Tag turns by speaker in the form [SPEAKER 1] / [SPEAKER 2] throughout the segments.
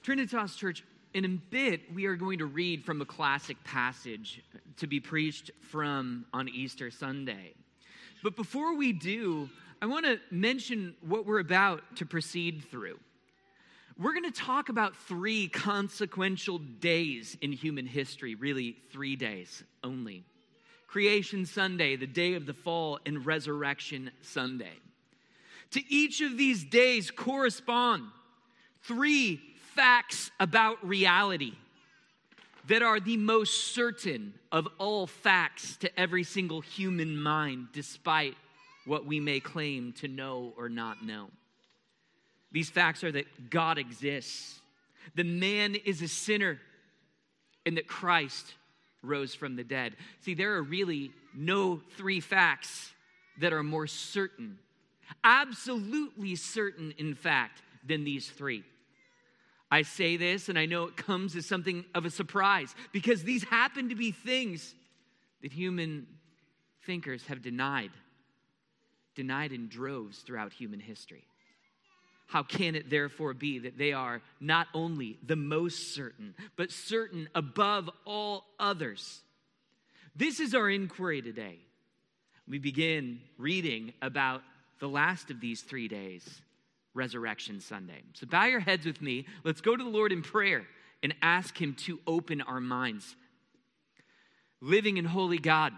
[SPEAKER 1] Trinitas Church, in a bit, we are going to read from a classic passage to be preached from on Easter Sunday. But before we do, I want to mention what we're about to proceed through. We're going to talk about 3 consequential days in human history, really 3 days only. Creation Sunday, the day of the fall, and Resurrection Sunday. To each of these days correspond 3 facts about reality that are the most certain of all facts to every single human mind, despite what we may claim to know or not know. These facts are that God exists, that man is a sinner, and that Christ rose from the dead. See, there are really no 3 facts that are more certain, absolutely certain, in fact, than these 3. I say this, and I know it comes as something of a surprise, because these happen to be things that human thinkers have denied in droves throughout human history. How can it therefore be that they are not only the most certain, but certain above all others? This is our inquiry today. We begin reading about the last of these 3 days, Resurrection Sunday. So bow your heads with me. Let's go to the Lord in prayer and ask him to open our minds. Living and holy God,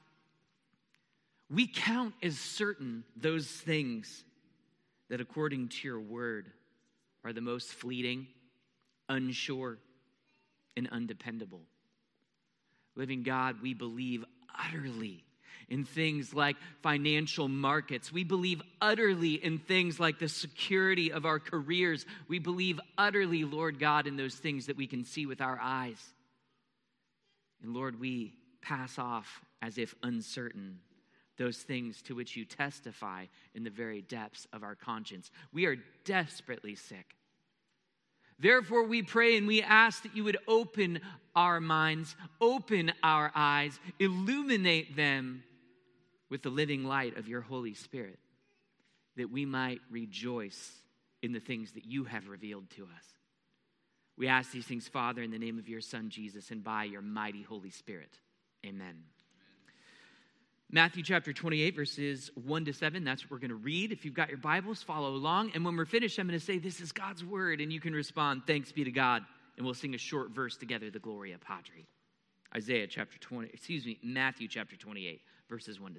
[SPEAKER 1] we count as certain those things that according to your word are the most fleeting, unsure, and undependable. Living God, we believe utterly in things like financial markets. We believe utterly in things like the security of our careers. We believe utterly, Lord God, in those things that we can see with our eyes. And Lord, we pass off as if uncertain those things to which you testify in the very depths of our conscience. We are desperately sick. Therefore, we pray and we ask that you would open our minds, open our eyes, illuminate them with the living light of your Holy Spirit, that we might rejoice in the things that you have revealed to us. We ask these things, Father, in the name of your Son, Jesus, and by your mighty Holy Spirit. Amen. Matthew chapter 28, verses 1-7. That's what we're going to read. If you've got your Bibles, follow along. And when we're finished, I'm going to say, this is God's word. And you can respond, thanks be to God. And we'll sing a short verse together, the Gloria Patri. Matthew chapter 28, verses 1-7.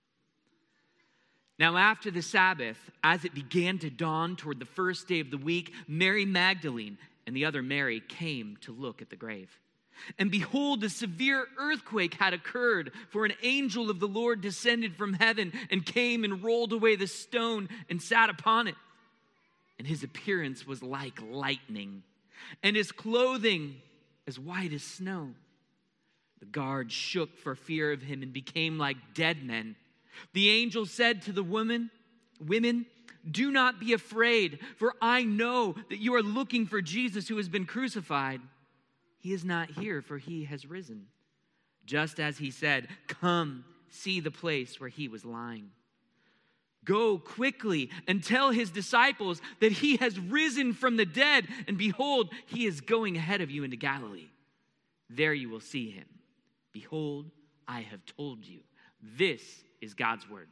[SPEAKER 1] Now after the Sabbath, as it began to dawn toward the first day of the week, Mary Magdalene and the other Mary came to look at the grave. And behold, a severe earthquake had occurred, for an angel of the Lord descended from heaven and came and rolled away the stone and sat upon it. And his appearance was like lightning, and his clothing as white as snow. The guards shook for fear of him and became like dead men. The angel said to the women, do not be afraid, for I know that you are looking for Jesus who has been crucified. He is not here, for he has risen. Just as he said, come, see the place where he was lying. Go quickly and tell his disciples that he has risen from the dead, and behold, he is going ahead of you into Galilee. There you will see him. Behold, I have told you. This is God's word.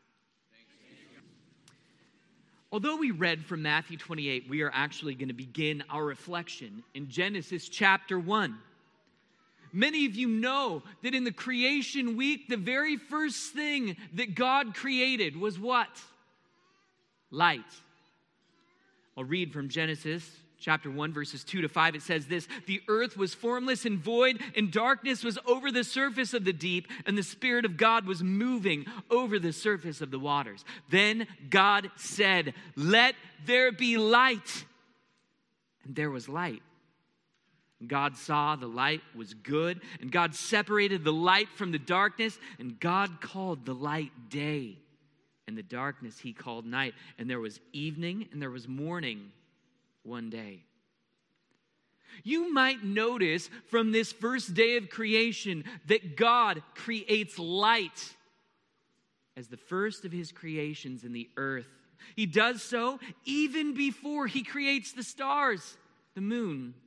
[SPEAKER 1] Although we read from Matthew 28, we are actually going to begin our reflection in Genesis chapter 1. Many of you know that in the creation week, the very first thing that God created was what? Light. I'll read from Genesis chapter 1, verses 2-5. It says this, the earth was formless and void, and darkness was over the surface of the deep, and the Spirit of God was moving over the surface of the waters. Then God said, let there be light. And there was light. God saw the light was good, and God separated the light from the darkness, and God called the light day, and the darkness he called night. And there was evening, and there was morning one day. You might notice from this first day of creation that God creates light as the first of his creations in the earth. He does so even before he creates the stars, the moon,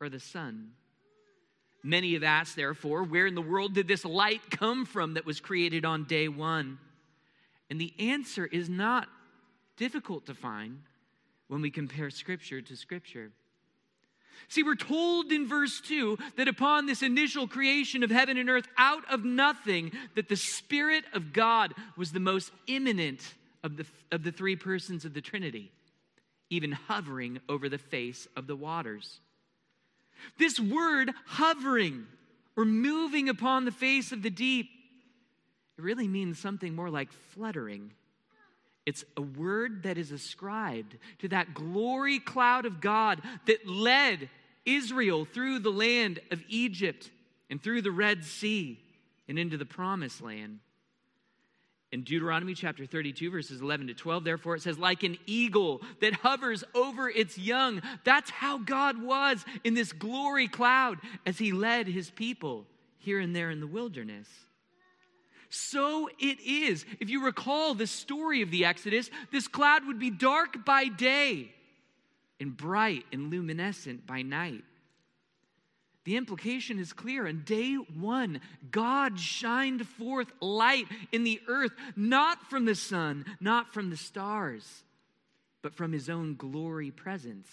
[SPEAKER 1] or the sun? Many have asked, therefore, where in the world did this light come from that was created on day one? And the answer is not difficult to find when we compare Scripture to Scripture. See, we're told in verse 2 that upon this initial creation of heaven and earth out of nothing, that the Spirit of God was the most imminent of the three persons of the Trinity, even hovering over the face of the waters. This word hovering or moving upon the face of the deep, it really means something more like fluttering. It's a word that is ascribed to that glory cloud of God that led Israel through the land of Egypt and through the Red Sea and into the promised land. In Deuteronomy chapter 32, verses 11 to 12, therefore it says, like an eagle that hovers over its young. That's how God was in this glory cloud as he led his people here and there in the wilderness. So it is. If you recall the story of the Exodus, this cloud would be dark by day and bright and luminescent by night. The implication is clear. On day one, God shined forth light in the earth, not from the sun, not from the stars, but from his own glory presence.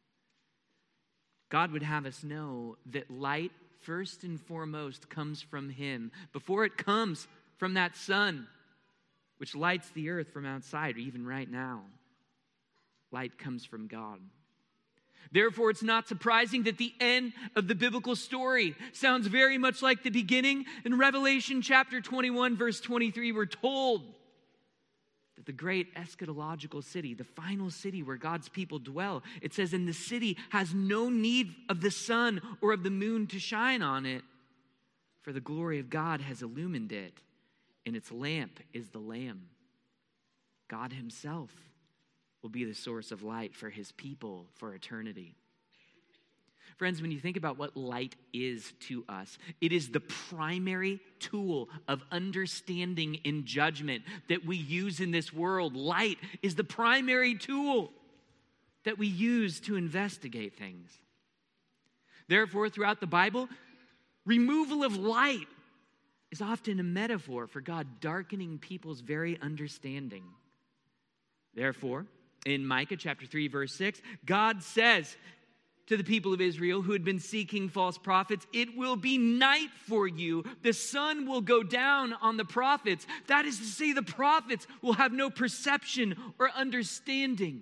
[SPEAKER 1] God would have us know that light, first and foremost, comes from him before it comes from that sun, which lights the earth from outside, or even right now. Light comes from God. Therefore, it's not surprising that the end of the biblical story sounds very much like the beginning. In Revelation chapter 21, verse 23, we're told that the great eschatological city, the final city where God's people dwell, it says, and the city has no need of the sun or of the moon to shine on it, for the glory of God has illumined it, and its lamp is the Lamb. God himself will be the source of light for his people for eternity. Friends, when you think about what light is to us, it is the primary tool of understanding and judgment that we use in this world. Light is the primary tool that we use to investigate things. Therefore, throughout the Bible, removal of light is often a metaphor for God darkening people's very understanding. Therefore, in Micah chapter 3, verse 6, God says to the people of Israel who had been seeking false prophets, it will be night for you. The sun will go down on the prophets. That is to say, the prophets will have no perception or understanding.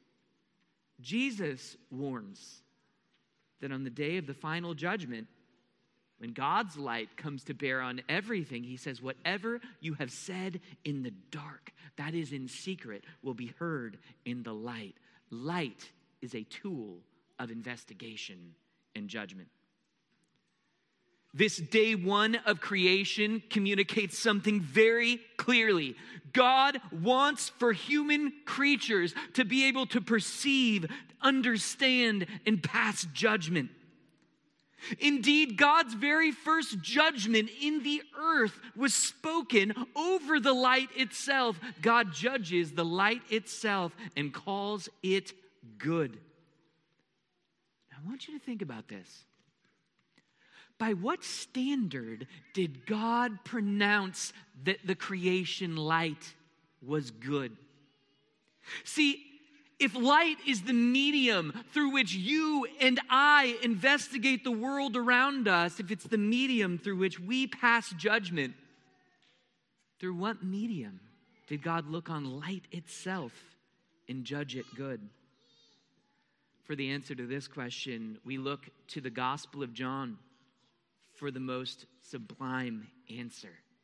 [SPEAKER 1] Jesus warns that on the day of the final judgment, when God's light comes to bear on everything, he says, whatever you have said in the dark, that is in secret, will be heard in the light. Light is a tool of investigation and judgment. This day one of creation communicates something very clearly. God wants for human creatures to be able to perceive, understand, and pass judgment. Indeed, God's very first judgment in the earth was spoken over the light itself. God judges the light itself and calls it good. Now, I want you to think about this. By what standard did God pronounce that the creation light was good? See, if light is the medium through which you and I investigate the world around us, if it's the medium through which we pass judgment, through what medium did God look on light itself and judge it good? For the answer to this question, we look to the Gospel of John for the most sublime answer.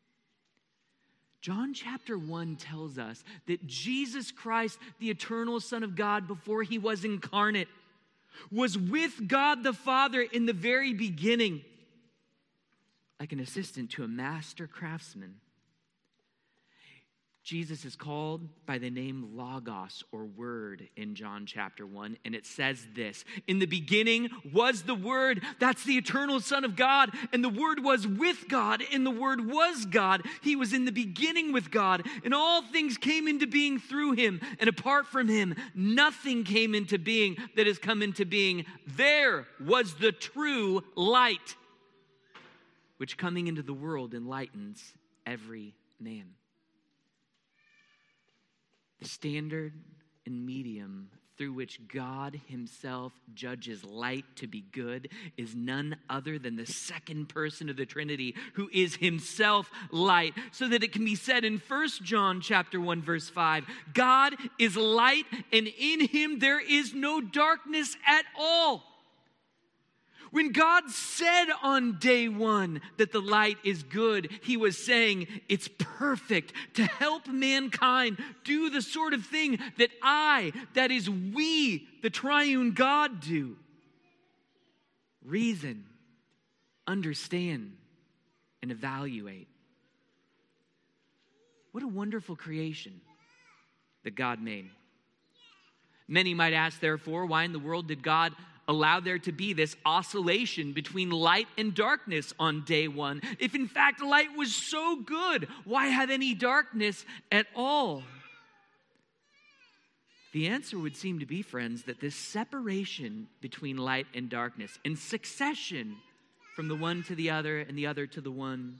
[SPEAKER 1] John chapter 1 tells us that Jesus Christ, the eternal Son of God, before he was incarnate, was with God the Father in the very beginning, like an assistant to a master craftsman. Jesus is called by the name Logos, or Word, in John chapter 1, and it says this: in the beginning was the Word, that's the eternal Son of God, and the Word was with God, and the Word was God. He was in the beginning with God, and all things came into being through him, and apart from him, nothing came into being that has come into being. There was the true light, which coming into the world enlightens every man. The standard and medium through which God himself judges light to be good is none other than the second person of the Trinity, who is himself light, so that it can be said in 1 John chapter 1 verse 5, God is light, and in him there is no darkness at all. When God said on day one that the light is good, he was saying it's perfect to help mankind do the sort of thing that is we, the triune God, do. Reason, understand, and evaluate. What a wonderful creation that God made. Many might ask, therefore, why in the world did God allow there to be this oscillation between light and darkness on day one? If in fact light was so good, why have any darkness at all? The answer would seem to be, friends, that this separation between light and darkness, in succession from the one to the other and the other to the one,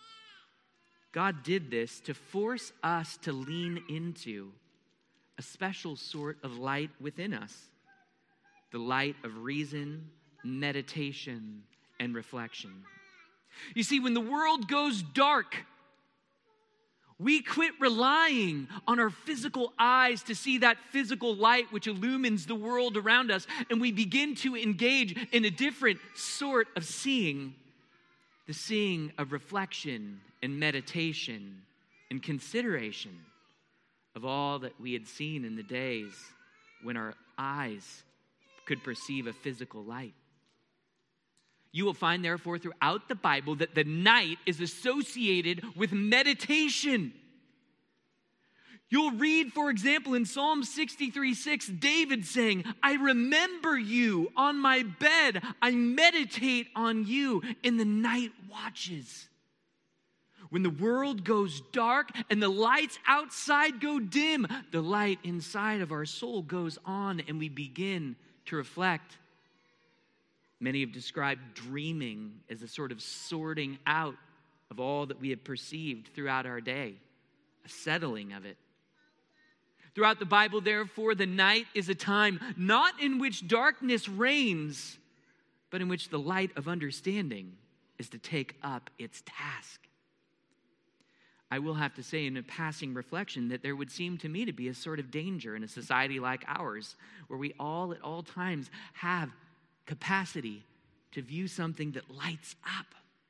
[SPEAKER 1] God did this to force us to lean into a special sort of light within us. The light of reason, meditation, and reflection. You see, when the world goes dark, we quit relying on our physical eyes to see that physical light which illumines the world around us, and we begin to engage in a different sort of seeing, the seeing of reflection and meditation and consideration of all that we had seen in the days when our eyes could perceive a physical light. You will find, therefore, throughout the Bible that the night is associated with meditation. You'll read, for example, in Psalm 63:6, David saying, I remember you on my bed. I meditate on you in the night watches. When the world goes dark and the lights outside go dim, the light inside of our soul goes on, and we begin to reflect. Many have described dreaming as a sort of sorting out of all that we have perceived throughout our day, a settling of it. Throughout the Bible, therefore, the night is a time not in which darkness reigns, but in which the light of understanding is to take up its task. I will have to say in a passing reflection that there would seem to me to be a sort of danger in a society like ours, where we all at all times have capacity to view something that lights up.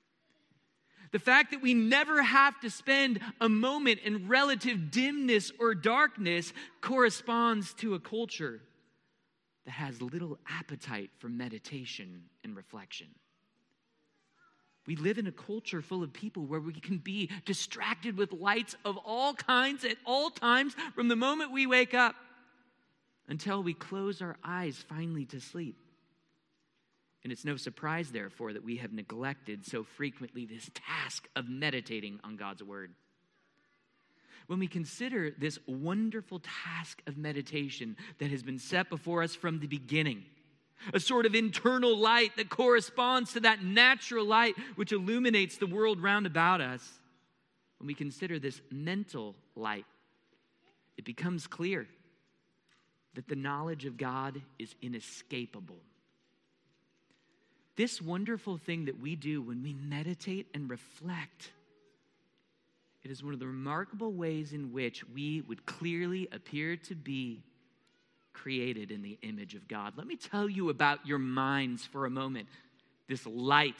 [SPEAKER 1] The fact that we never have to spend a moment in relative dimness or darkness corresponds to a culture that has little appetite for meditation and reflection. We live in a culture full of people where we can be distracted with lights of all kinds at all times from the moment we wake up until we close our eyes finally to sleep. And it's no surprise, therefore, that we have neglected so frequently this task of meditating on God's word. When we consider this wonderful task of meditation that has been set before us from the beginning, a sort of internal light that corresponds to that natural light which illuminates the world round about us. When we consider this mental light, it becomes clear that the knowledge of God is inescapable. This wonderful thing that we do when we meditate and reflect, it is one of the remarkable ways in which we would clearly appear to be created in the image of God. Let me tell you about your minds for a moment. This light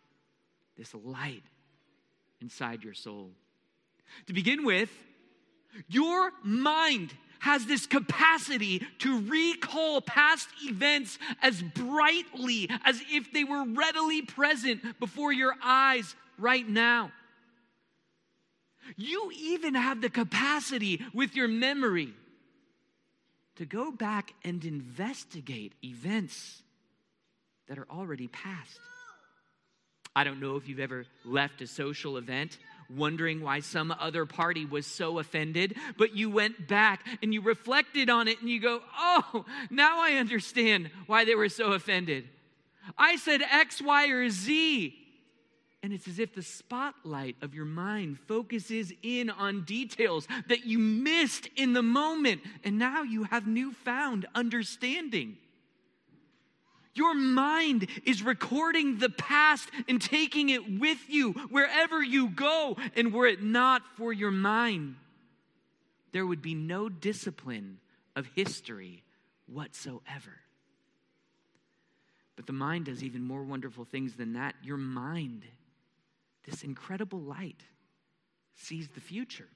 [SPEAKER 1] inside your soul. To begin with, your mind has this capacity to recall past events as brightly as if they were readily present before your eyes right now. You even have the capacity with your memory to go back and investigate events that are already past. I don't know if you've ever left a social event wondering why some other party was so offended, but you went back and you reflected on it and you go, oh, now I understand why they were so offended. I said X, Y, or Z. And it's as if the spotlight of your mind focuses in on details that you missed in the moment, and now you have newfound understanding. Your mind is recording the past and taking it with you wherever you go. And were it not for your mind, there would be no discipline of history whatsoever. But the mind does even more wonderful things than that. Your mind, this incredible light, sees the future.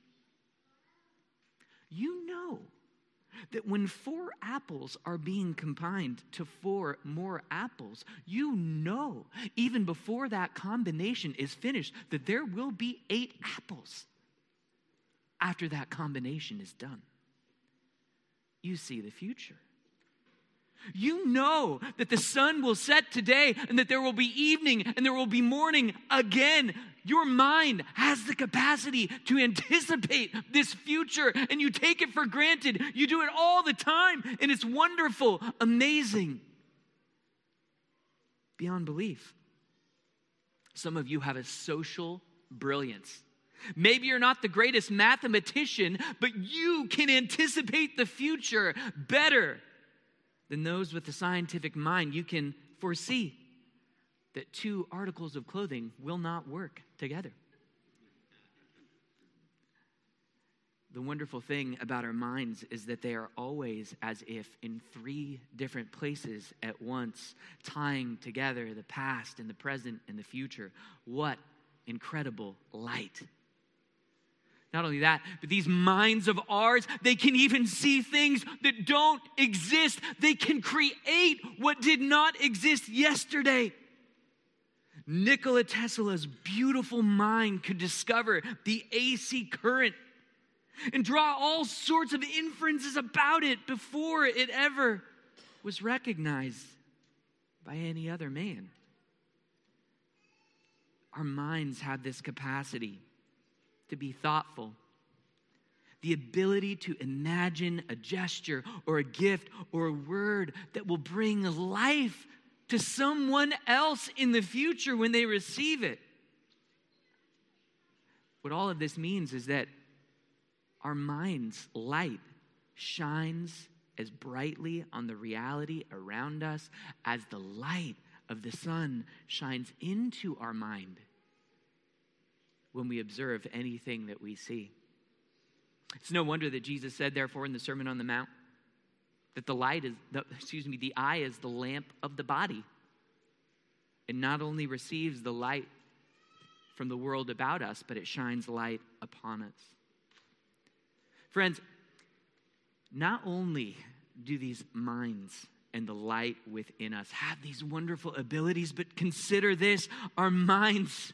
[SPEAKER 1] You know that when 4 apples are being combined to 4 more apples, you know, even before that combination is finished, that there will be 8 apples after that combination is done. You see the future. You know that the sun will set today and that there will be evening and there will be morning again. Your mind has the capacity to anticipate this future, and you take it for granted. You do it all the time, and it's wonderful, amazing, beyond belief. Some of you have a social brilliance. Maybe you're not the greatest mathematician, but you can anticipate the future better than those with a scientific mind. You can foresee that 2 articles of clothing will not work together. The wonderful thing about our minds is that they are always as if in 3 different places at once, tying together the past and the present and the future. What incredible light. Not only that, but these minds of ours, they can even see things that don't exist. They can create what did not exist yesterday. Nikola Tesla's beautiful mind could discover the AC current and draw all sorts of inferences about it before it ever was recognized by any other man. Our minds have this capacity to be thoughtful, the ability to imagine a gesture or a gift or a word that will bring life to someone else in the future when they receive it. What all of this means is that our mind's light shines as brightly on the reality around us as the light of the sun shines into our mind when we observe anything that we see. It's no wonder that Jesus said, therefore, in the Sermon on the Mount, that the eye is the lamp of the body. It not only receives the light from the world about us, but it shines light upon us. Friends, not only do these minds and the light within us have these wonderful abilities, but consider this, our minds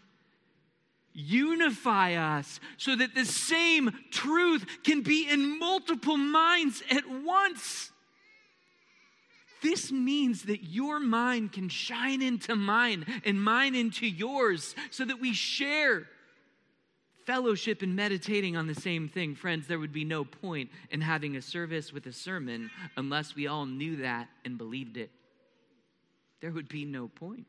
[SPEAKER 1] unify us so that the same truth can be in multiple minds at once. This means that your mind can shine into mine and mine into yours so that we share fellowship and meditating on the same thing. Friends, there would be no point in having a service with a sermon unless we all knew that and believed it. There would be no point.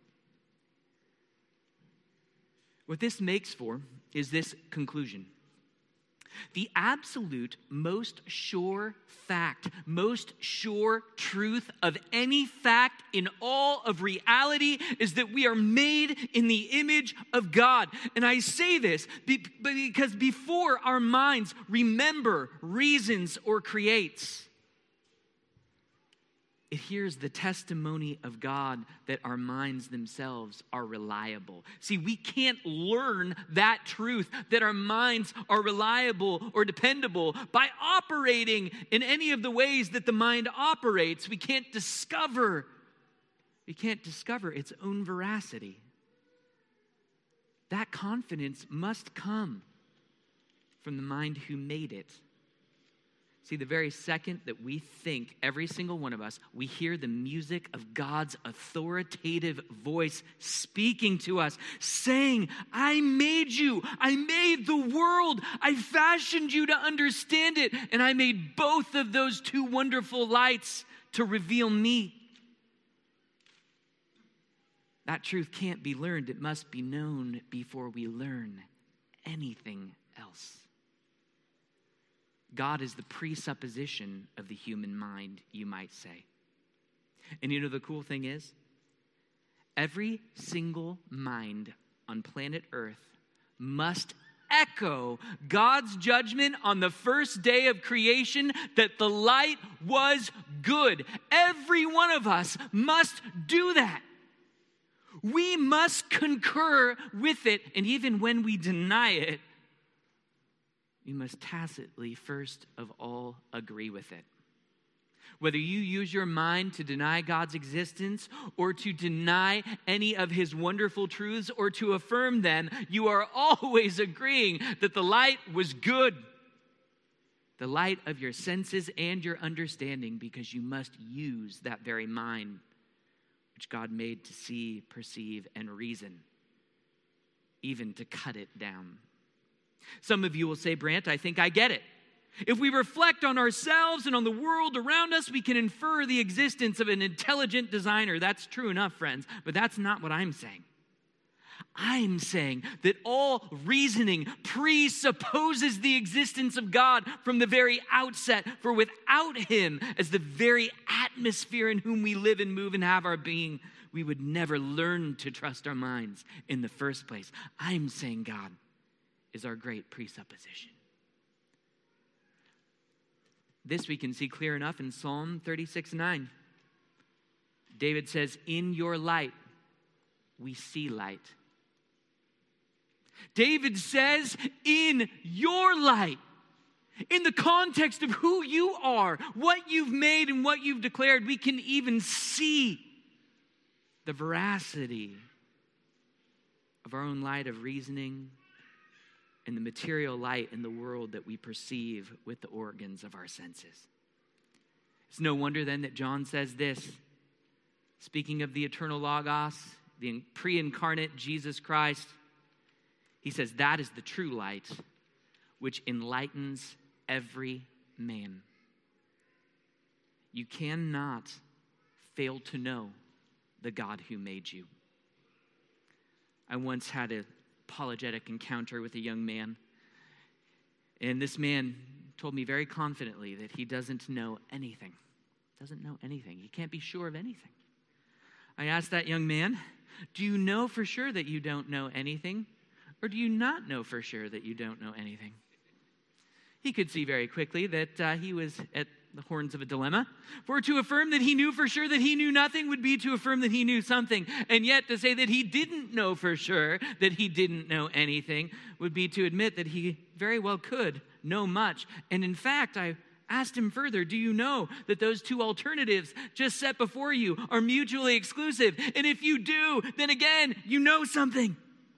[SPEAKER 1] What this makes for is this conclusion. The absolute most sure fact, most sure truth of any fact in all of reality is that we are made in the image of God. And I say this because before our minds remember, reasons, or creates, it hears the testimony of God that our minds themselves are reliable. See, we can't learn that truth, that our minds are reliable or dependable, by operating in any of the ways that the mind operates. We can't discover its own veracity. That confidence must come from the mind who made it. See, the very second that we think, every single one of us, we hear the music of God's authoritative voice speaking to us, saying, I made you, I made the world, I fashioned you to understand it, and I made both of those two wonderful lights to reveal me. That truth can't be learned, it must be known before we learn anything else. God is the presupposition of the human mind, you might say. And you know the cool thing is, every single mind on planet Earth must echo God's judgment on the first day of creation that the light was good. Every one of us must do that. We must concur with it, and even when we deny it, we must tacitly, first of all, agree with it. Whether you use your mind to deny God's existence or to deny any of his wonderful truths or to affirm them, you are always agreeing that the light was good. The light of your senses and your understanding, because you must use that very mind which God made to see, perceive, and reason, even to cut it down. Some of you will say, Brant, I think I get it. If we reflect on ourselves and on the world around us, we can infer the existence of an intelligent designer. That's true enough, friends, but that's not what I'm saying. I'm saying that all reasoning presupposes the existence of God from the very outset, for without him as the very atmosphere in whom we live and move and have our being, we would never learn to trust our minds in the first place. I'm saying God is our great presupposition. This we can see clear enough in Psalm 36:9. David says, in your light, we see light. David says, in your light, in the context of who you are, what you've made and what you've declared, we can even see the veracity of our own light of reasoning and the material light in the world that we perceive with the organs of our senses. It's no wonder then that John says this, speaking of the eternal Logos, the pre-incarnate Jesus Christ. He says, that is the true light which enlightens every man. You cannot fail to know the God who made you. I once had an apologetic encounter with a young man, and this man told me very confidently that he doesn't know anything. Doesn't know anything. He can't be sure of anything. I asked that young man, do you know for sure that you don't know anything? Or do you not know for sure that you don't know anything? He could see very quickly that he was at the horns of a dilemma. For to affirm that he knew for sure that he knew nothing would be to affirm that he knew something. And yet to say that he didn't know for sure that he didn't know anything would be to admit that he very well could know much. And in fact, I asked him further, do you know that those two alternatives just set before you are mutually exclusive? And if you do, then again, you know something.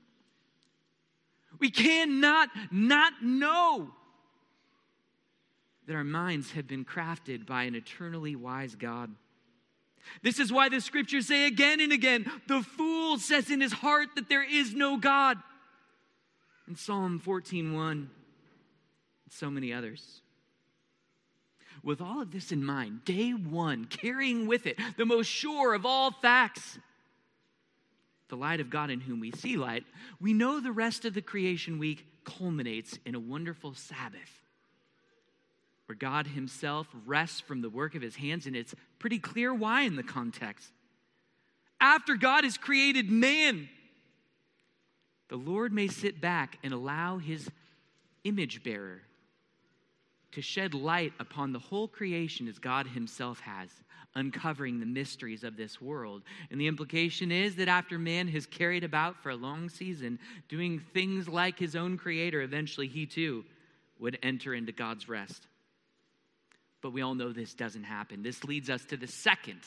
[SPEAKER 1] We cannot not know that our minds have been crafted by an eternally wise God. This is why the scriptures say again and again, the fool says in his heart that there is no God. In Psalm 14:1, and so many others. With all of this in mind, day one, carrying with it the most sure of all facts, the light of God in whom we see light, we know the rest of the creation week culminates in a wonderful Sabbath, where God himself rests from the work of his hands, and it's pretty clear why in the context. After God has created man, the Lord may sit back and allow his image bearer to shed light upon the whole creation as God himself has, uncovering the mysteries of this world. And the implication is that after man has carried about for a long season, doing things like his own creator, eventually he too would enter into God's rest. But we all know this doesn't happen. This leads us to the second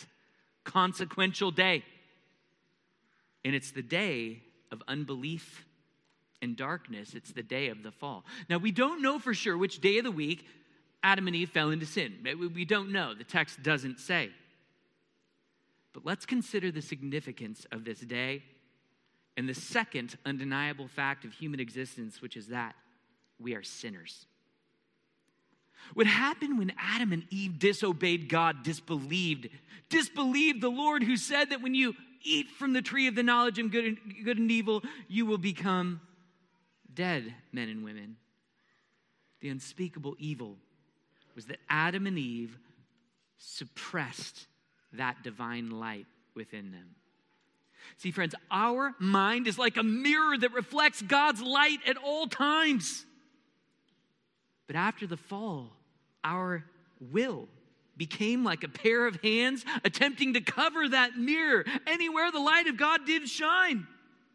[SPEAKER 1] consequential day. And it's the day of unbelief and darkness. It's the day of the fall. Now, we don't know for sure which day of the week Adam and Eve fell into sin. We don't know. The text doesn't say. But let's consider the significance of this day and the second undeniable fact of human existence, which is that we are sinners. What happened when Adam and Eve disobeyed God, disbelieved the Lord who said that when you eat from the tree of the knowledge of good and evil, you will become dead men and women. The unspeakable evil was that Adam and Eve suppressed that divine light within them. See, friends, our mind is like a mirror that reflects God's light at all times. But after the fall, our will became like a pair of hands attempting to cover that mirror anywhere the light of God did shine.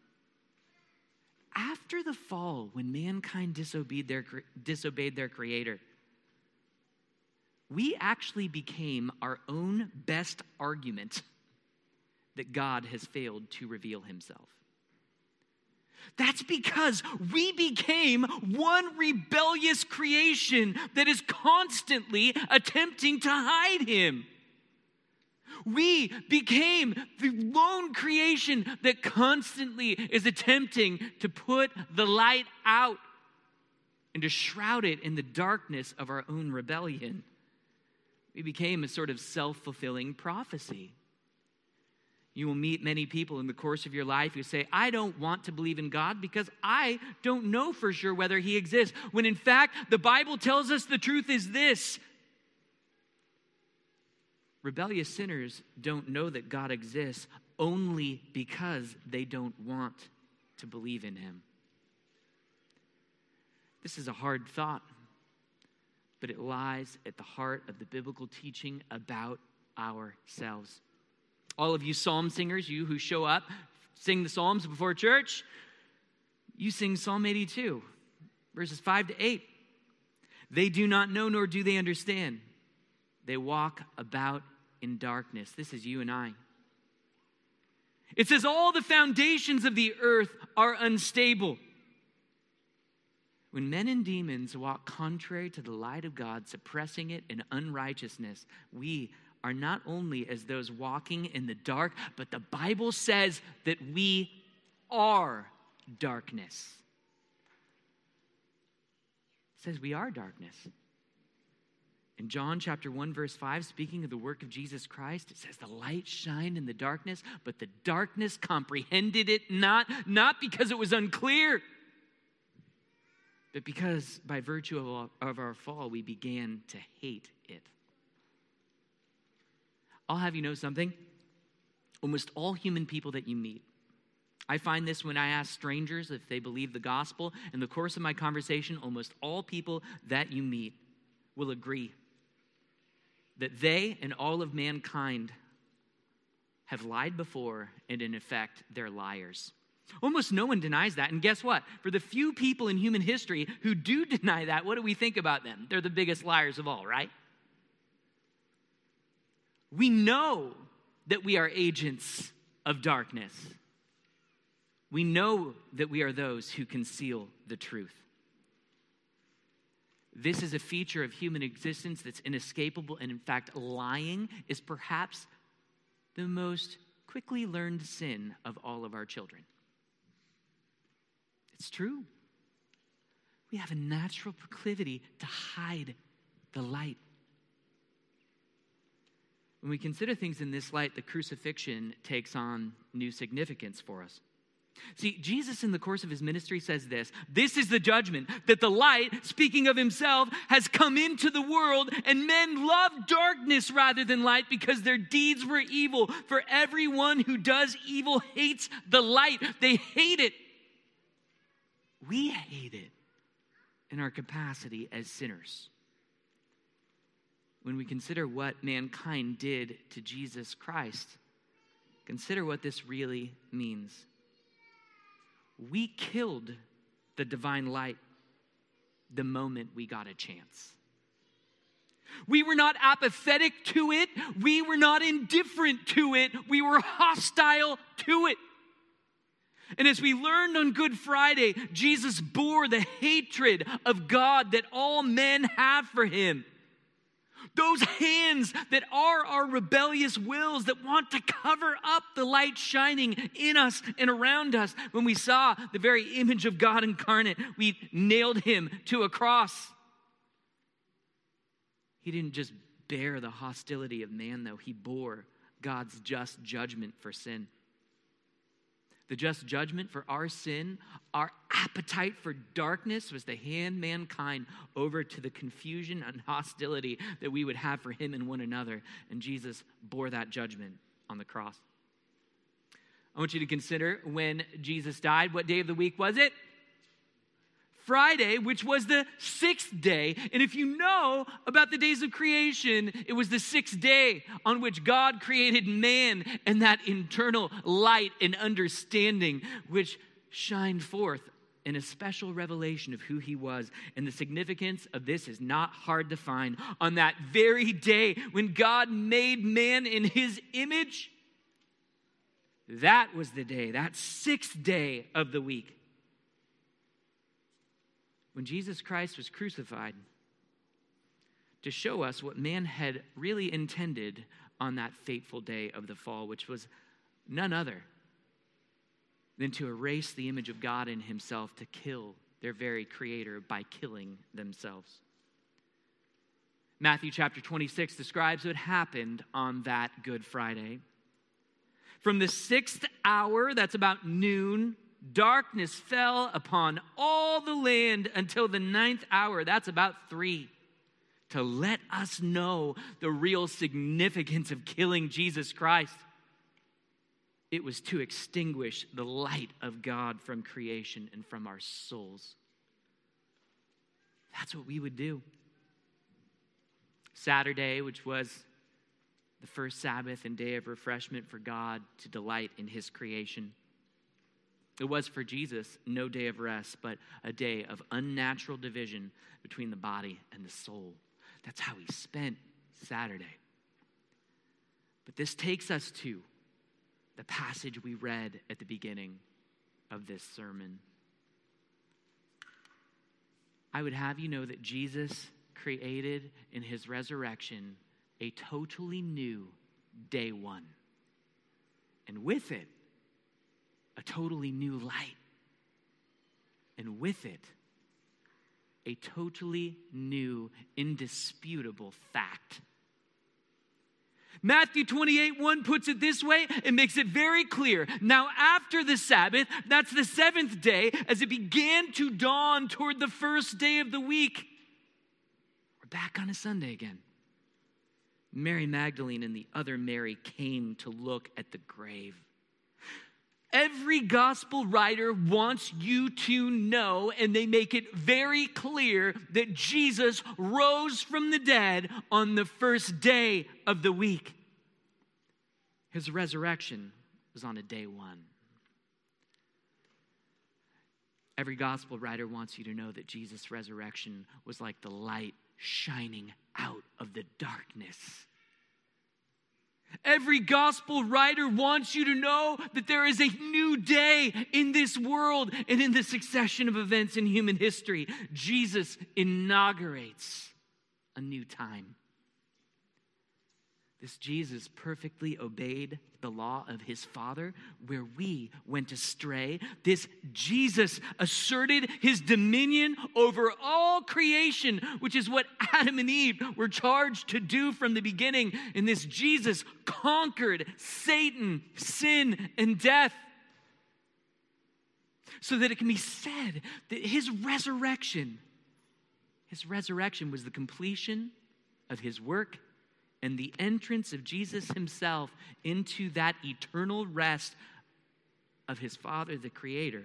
[SPEAKER 1] After the fall, when mankind disobeyed their Creator, we actually became our own best argument that God has failed to reveal himself. That's because we became one rebellious creation that is constantly attempting to hide him. We became the lone creation that constantly is attempting to put the light out and to shroud it in the darkness of our own rebellion. We became a sort of self-fulfilling prophecy. You will meet many people in the course of your life who say, I don't want to believe in God because I don't know for sure whether he exists. When in fact, the Bible tells us the truth is this. Rebellious sinners don't know that God exists only because they don't want to believe in him. This is a hard thought, but it lies at the heart of the biblical teaching about ourselves. All of you psalm singers, you who show up, sing the psalms before church, you sing Psalm 82, verses 5 to 8. They do not know nor do they understand. They walk about in darkness. This is you and I. It says all the foundations of the earth are unstable. When men and demons walk contrary to the light of God, suppressing it in unrighteousness, we are not only as those walking in the dark, but the Bible says that we are darkness. It says we are darkness. In John chapter 1, verse 5, speaking of the work of Jesus Christ, it says the light shined in the darkness, but the darkness comprehended it not because it was unclear, but because by virtue of our fall, we began to hate it. I'll have you know something. Almost all human people that you meet, I find this when I ask strangers if they believe the gospel. In the course of my conversation, almost all people that you meet will agree that they and all of mankind have lied before, and in effect, they're liars. Almost no one denies that. And guess what? For the few people in human history who do deny that, what do we think about them? They're the biggest liars of all, right? We know that we are agents of darkness. We know that we are those who conceal the truth. This is a feature of human existence that's inescapable, and in fact, lying is perhaps the most quickly learned sin of all of our children. It's true. We have a natural proclivity to hide the light. When we consider things in this light, the crucifixion takes on new significance for us. See, Jesus in the course of his ministry says this is the judgment, that the light, speaking of himself, has come into the world, and men love darkness rather than light because their deeds were evil. For everyone who does evil hates the light. They hate it. We hate it in our capacity as sinners. When we consider what mankind did to Jesus Christ, consider what this really means. We killed the divine light the moment we got a chance. We were not apathetic to it. We were not indifferent to it. We were hostile to it. And as we learned on Good Friday, Jesus bore the hatred of God that all men have for him. Those hands that are our rebellious wills that want to cover up the light shining in us and around us. When we saw the very image of God incarnate, we nailed him to a cross. He didn't just bear the hostility of man, though. He bore God's just judgment for sin. The just judgment for our sin, our appetite for darkness, was to hand mankind over to the confusion and hostility that we would have for him and one another. And Jesus bore that judgment on the cross. I want you to consider when Jesus died. What day of the week was it? Friday, which was the sixth day. And if you know about the days of creation, it was the sixth day on which God created man and that internal light and understanding which shined forth in a special revelation of who he was. And the significance of this is not hard to find. On that very day when God made man in his image, that was the day, that sixth day of the week, when Jesus Christ was crucified to show us what man had really intended on that fateful day of the fall, which was none other than to erase the image of God in himself, to kill their very creator by killing themselves. Matthew chapter 26 describes what happened on that Good Friday. From the sixth hour, that's about noon, darkness fell upon all the land until the ninth hour. That's about 3. To let us know the real significance of killing Jesus Christ. It was to extinguish the light of God from creation and from our souls. That's what we would do. Saturday, which was the first Sabbath and day of refreshment for God to delight in his creation. It was for Jesus no day of rest, but a day of unnatural division between the body and the soul. That's how he spent Saturday. But this takes us to the passage we read at the beginning of this sermon. I would have you know that Jesus created in his resurrection a totally new day one. And with it, a totally new light. And with it, a totally new, indisputable fact. Matthew 28:1 puts it this way and makes it very clear. Now after the Sabbath, that's the seventh day, as it began to dawn toward the first day of the week. We're back on a Sunday again. Mary Magdalene and the other Mary came to look at the grave. Every gospel writer wants you to know, and they make it very clear, that Jesus rose from the dead on the first day of the week. His resurrection was on a day one. Every gospel writer wants you to know that Jesus' resurrection was like the light shining out of the darkness. Every gospel writer wants you to know that there is a new day in this world and in the succession of events in human history. Jesus inaugurates a new time. This Jesus perfectly obeyed the law of his Father where we went astray. This Jesus asserted his dominion over all creation, which is what Adam and Eve were charged to do from the beginning. And this Jesus conquered Satan, sin, and death, so that it can be said that his resurrection was the completion of his work and the entrance of Jesus himself into that eternal rest of his Father, the Creator.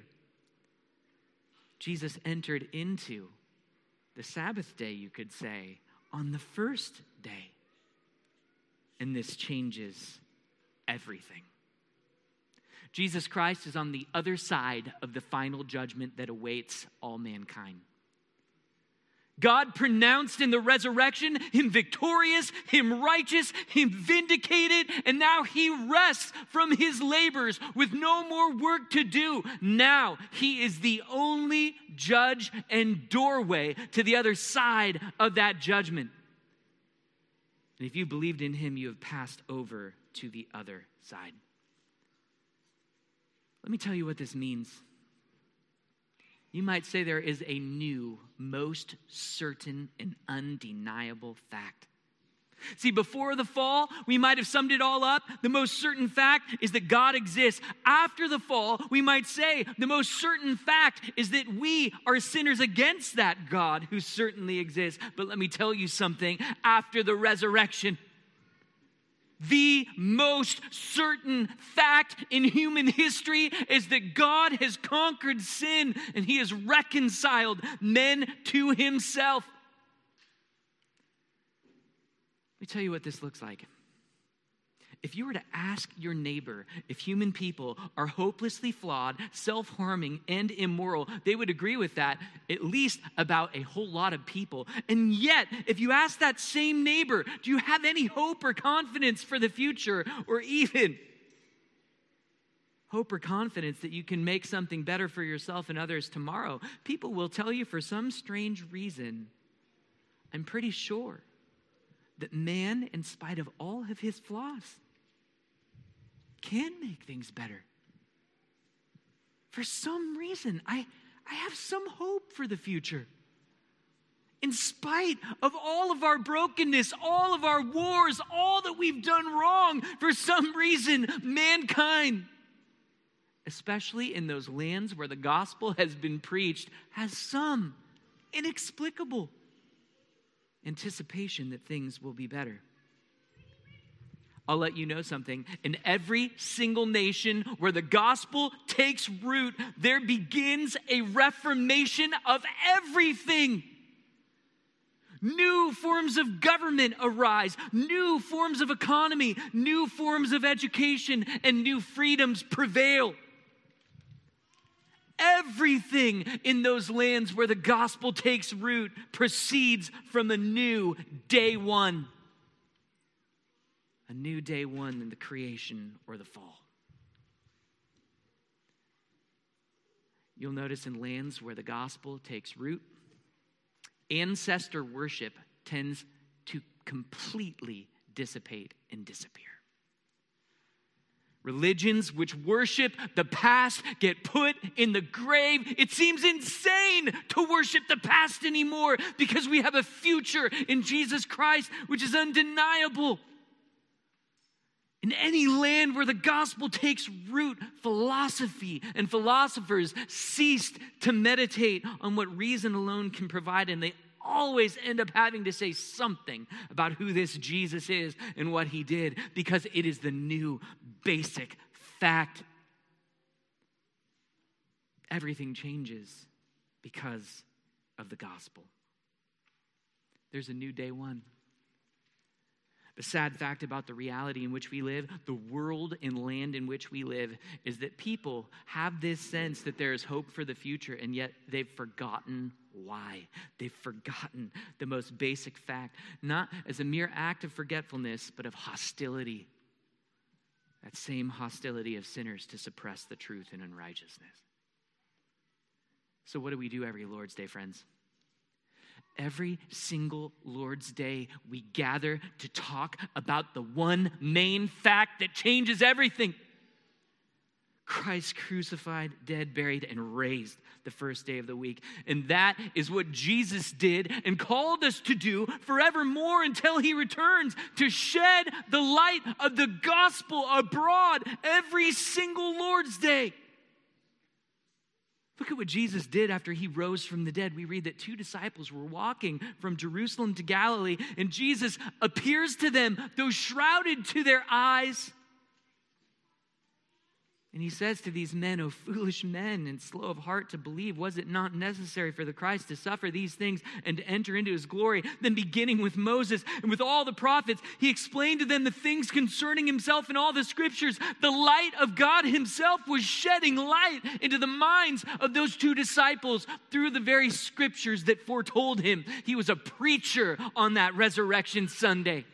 [SPEAKER 1] Jesus entered into the Sabbath day, you could say, on the first day. And this changes everything. Jesus Christ is on the other side of the final judgment that awaits all mankind. God pronounced in the resurrection him victorious, him righteous, him vindicated, and now he rests from his labors with no more work to do. Now he is the only judge and doorway to the other side of that judgment. And if you believed in him, you have passed over to the other side. Let me tell you what this means. You might say there is a new, most certain and undeniable fact. See, before the fall, we might have summed it all up. The most certain fact is that God exists. After the fall, we might say the most certain fact is that we are sinners against that God who certainly exists. But let me tell you something. After the resurrection, the most certain fact in human history is that God has conquered sin and he has reconciled men to himself. Let me tell you what this looks like. If you were to ask your neighbor if human people are hopelessly flawed, self-harming, and immoral, they would agree with that, at least about a whole lot of people. And yet, if you ask that same neighbor, do you have any hope or confidence for the future, or even hope or confidence that you can make something better for yourself and others tomorrow, people will tell you for some strange reason, I'm pretty sure, that man, in spite of all of his flaws, can make things better. For some reason, I have some hope for the future. In spite of all of our brokenness, all of our wars, all that we've done wrong, for some reason, mankind, especially in those lands where the gospel has been preached, has some inexplicable anticipation that things will be better. I'll let you know something. In every single nation where the gospel takes root, there begins a reformation of everything. New forms of government arise, new forms of economy, new forms of education, and new freedoms prevail. Everything in those lands where the gospel takes root proceeds from a new day one. A new day one in the creation or the fall. You'll notice in lands where the gospel takes root, ancestor worship tends to completely dissipate and disappear. Religions which worship the past get put in the grave. It seems insane to worship the past anymore because we have a future in Jesus Christ, which is undeniable. In any land where the gospel takes root, philosophy and philosophers ceased to meditate on what reason alone can provide, and they always end up having to say something about who this Jesus is and what he did, because it is the new basic fact. Everything changes because of the gospel. There's a new day one. The sad fact about the reality in which we live, the world and land in which we live, is that people have this sense that there is hope for the future, and yet they've forgotten why. They've forgotten the most basic fact, not as a mere act of forgetfulness, but of hostility. That same hostility of sinners to suppress the truth and unrighteousness. So what do we do every Lord's Day, friends? Every single Lord's Day, we gather to talk about the one main fact that changes everything. Christ crucified, dead, buried, and raised the first day of the week. And that is what Jesus did and called us to do forevermore until he returns, to shed the light of the gospel abroad every single Lord's Day. Look at what Jesus did after he rose from the dead. We read that 2 disciples were walking from Jerusalem to Galilee, and Jesus appears to them, though shrouded to their eyes. And he says to these men, "O foolish men and slow of heart to believe, was it not necessary for the Christ to suffer these things and to enter into his glory?" Then beginning with Moses and with all the prophets, he explained to them the things concerning himself in all the scriptures. The light of God himself was shedding light into the minds of those two disciples through the very scriptures that foretold him. He was a preacher on that Resurrection Sunday.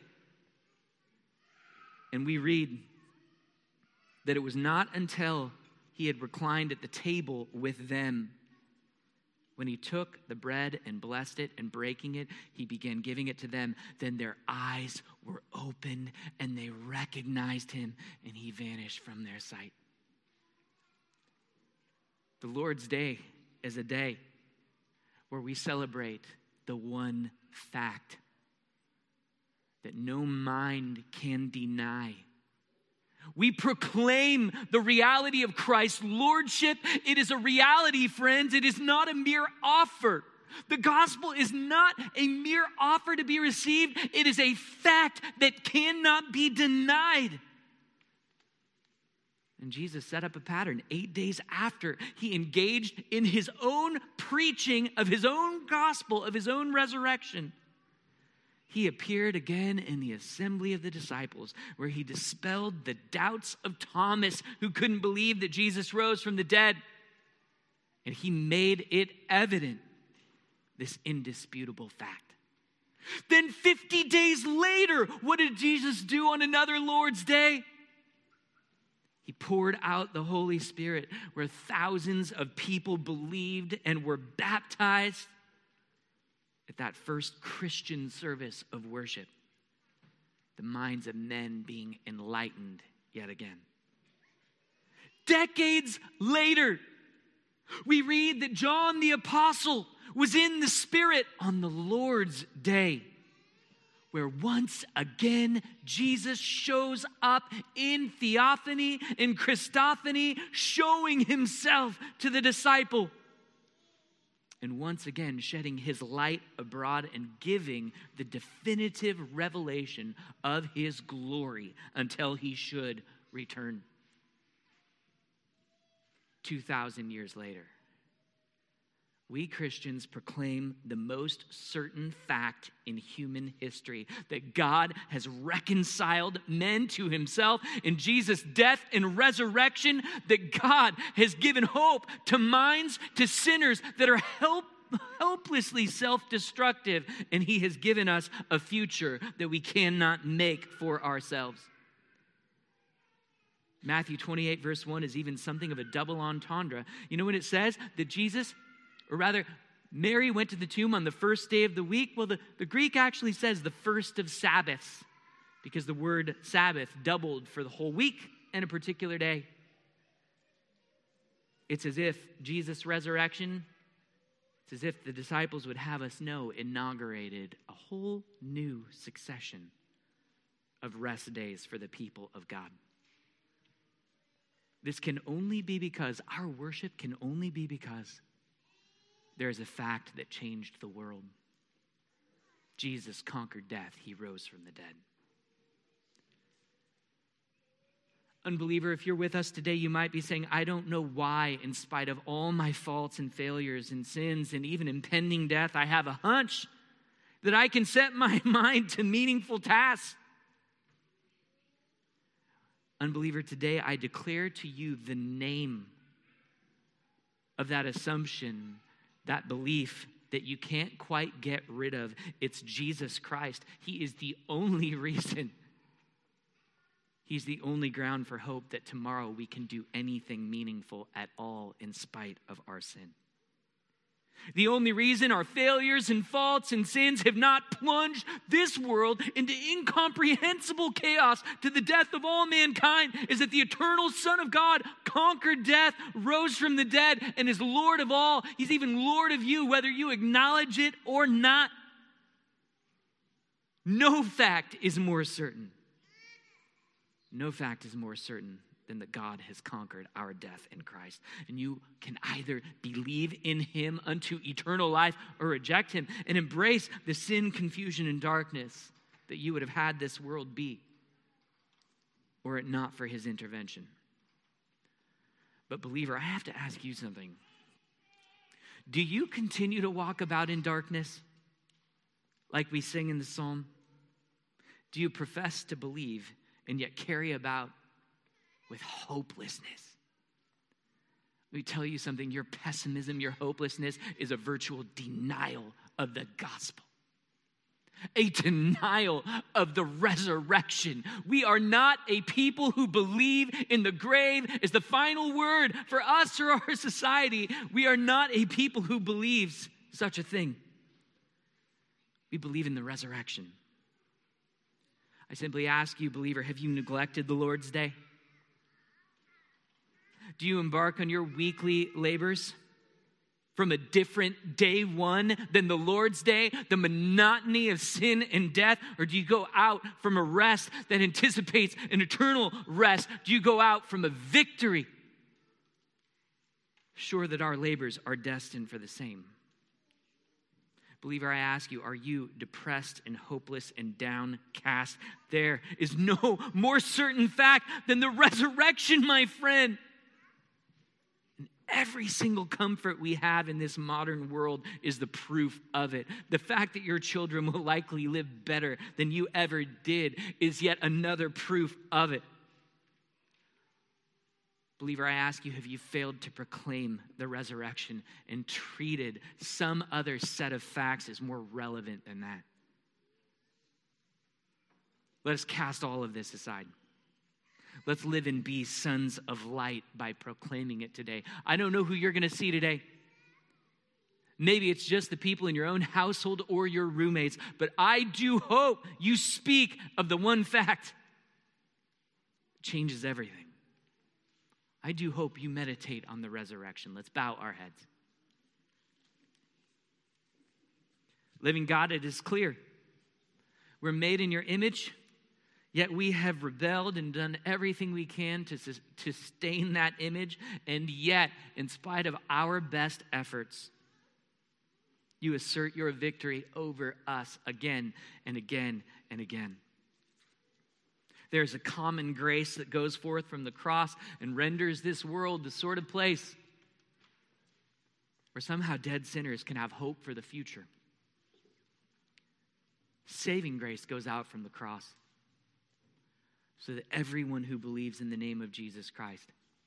[SPEAKER 1] And we read that it was not until he had reclined at the table with them when he took the bread and blessed it, and breaking it, he began giving it to them. Then their eyes were opened and they recognized him, and he vanished from their sight. The Lord's Day is a day where we celebrate the one fact that no mind can deny. We proclaim the reality of Christ's lordship. It is a reality, friends. It is not a mere offer. The gospel is not a mere offer to be received. It is a fact that cannot be denied. And Jesus set up a pattern. 8 days after he engaged in his own preaching of his own gospel, of his own resurrection, he appeared again in the assembly of the disciples, where he dispelled the doubts of Thomas, who couldn't believe that Jesus rose from the dead. And he made it evident, this indisputable fact. Then 50 days later, what did Jesus do on another Lord's Day? He poured out the Holy Spirit, where thousands of people believed and were baptized at that first Christian service of worship, the minds of men being enlightened yet again. Decades later, we read that John the Apostle was in the Spirit on the Lord's Day, where once again Jesus shows up in theophany, in Christophany, showing himself to the disciple. And once again, shedding his light abroad and giving the definitive revelation of his glory until he should return. 2,000 years later, we Christians proclaim the most certain fact in human history, that God has reconciled men to himself in Jesus' death and resurrection, that God has given hope to minds, to sinners that are helplessly self-destructive, and he has given us a future that we cannot make for ourselves. Matthew 28 verse 1 is even something of a double entendre. You know when it says that Jesus, or rather, Mary went to the tomb on the first day of the week? Well, the Greek actually says the first of Sabbaths, because the word Sabbath doubled for the whole week and a particular day. It's as if Jesus' resurrection, it's as if the disciples would have us know, inaugurated a whole new succession of rest days for the people of God. This can only be because, our worship can only be because there is a fact that changed the world. Jesus conquered death. He rose from the dead. Unbeliever, if you're with us today, you might be saying, I don't know why, in spite of all my faults and failures and sins and even impending death, I have a hunch that I can set my mind to meaningful tasks. Unbeliever, today I declare to you the name of that assumption, that belief that you can't quite get rid of. It's Jesus Christ. He is the only reason. He's the only ground for hope that tomorrow we can do anything meaningful at all in spite of our sin. The only reason our failures and faults and sins have not plunged this world into incomprehensible chaos to the death of all mankind is that the eternal Son of God conquered death, rose from the dead, and is Lord of all. He's even Lord of you, whether you acknowledge it or not. No fact is more certain. No fact is more certain than that God has conquered our death in Christ. And you can either believe in him unto eternal life or reject him and embrace the sin, confusion, and darkness that you would have had this world be, were it not for his intervention. But believer, I have to ask you something. Do you continue to walk about in darkness like we sing in the psalm? Do you profess to believe and yet carry about with hopelessness? Let me tell you something. Your pessimism, your hopelessness is a virtual denial of the gospel. A denial of the resurrection. We are not a people who believe in the grave is the final word for us or our society. We are not a people who believes such a thing. We believe in the resurrection. I simply ask you, believer, have you neglected the Lord's Day? Do you embark on your weekly labors from a different day one than the Lord's Day, the monotony of sin and death? Or do you go out from a rest that anticipates an eternal rest? Do you go out from a victory, sure that our labors are destined for the same? Believer, I ask you, are you depressed and hopeless and downcast? There is no more certain fact than the resurrection, my friend. Every single comfort we have in this modern world is the proof of it. The fact that your children will likely live better than you ever did is yet another proof of it. Believer, I ask you, have you failed to proclaim the resurrection and treated some other set of facts as more relevant than that? Let us cast all of this aside. Let's live and be sons of light by proclaiming it today. I don't know who you're going to see today. Maybe it's just the people in your own household or your roommates, but I do hope you speak of the one fact that changes everything. I do hope you meditate on the resurrection. Let's bow our heads. Living God, it is clear. We're made in your image. Yet we have rebelled and done everything we can to stain that image. And yet, in spite of our best efforts, you assert your victory over us again and again and again. There's a common grace that goes forth from the cross and renders this world the sort of place where somehow dead sinners can have hope for the future. Saving grace goes out from the cross, so that everyone who believes in the name of Jesus Christ,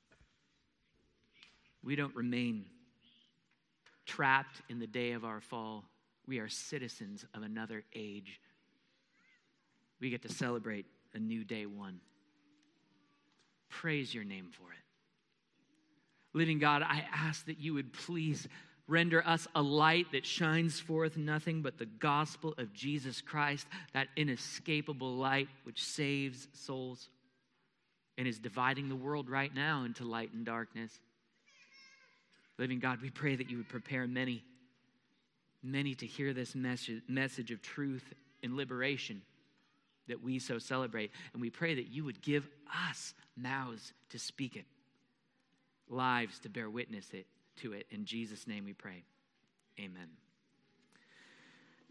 [SPEAKER 1] we don't remain trapped in the day of our fall. We are citizens of another age. We get to celebrate a new day one. Praise your name for it. Living God, I ask that you would please render us a light that shines forth nothing but the gospel of Jesus Christ, that inescapable light which saves souls and is dividing the world right now into light and darkness. Living God, we pray that you would prepare many to hear this message of truth and liberation that we so celebrate. And we pray that you would give us mouths to speak it, lives to bear witness to it. In Jesus' name we pray. Amen.